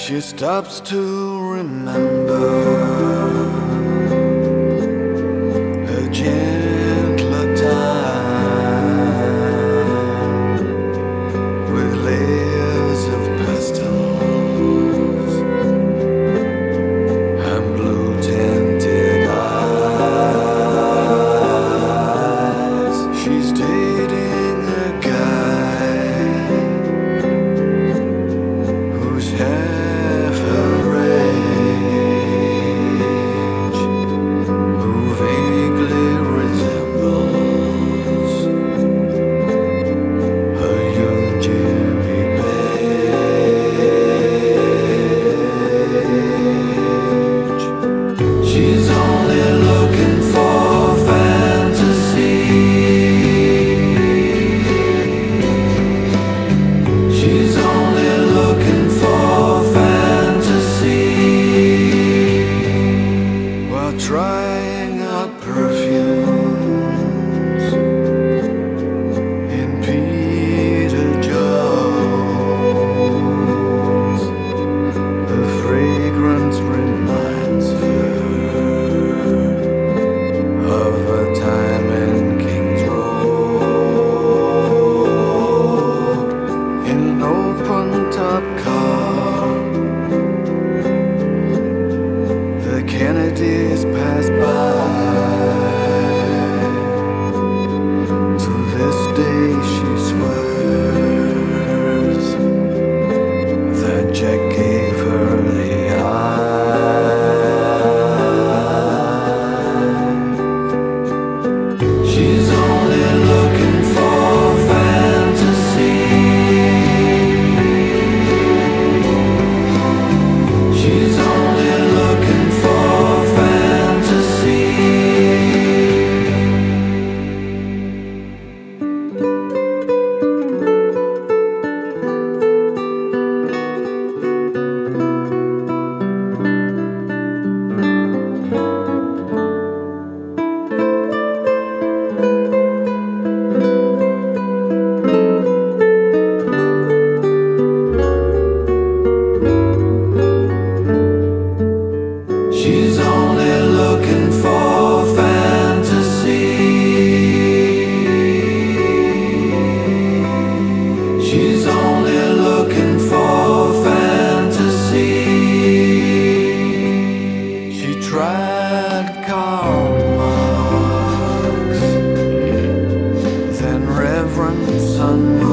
She stops to remember a gentler time with layers of pastels and blue tinted eyes. She's dating a guy who's half her age, who vaguely resembles a young Jimmy Page. She's only looking for fantasy. She's only looking for fantasy while trying out perfumes in Peter Jones. The fragrance reminds her of a time in King's Road in an open-top car. The Kennedys pass by. To this day she swears that Jack gave her the eye. She's only looking for fantasy. She's only looking for fantasy. She's only looking for fantasy. She's only looking for fantasy. She tried Karl Marx, then Reverend Sun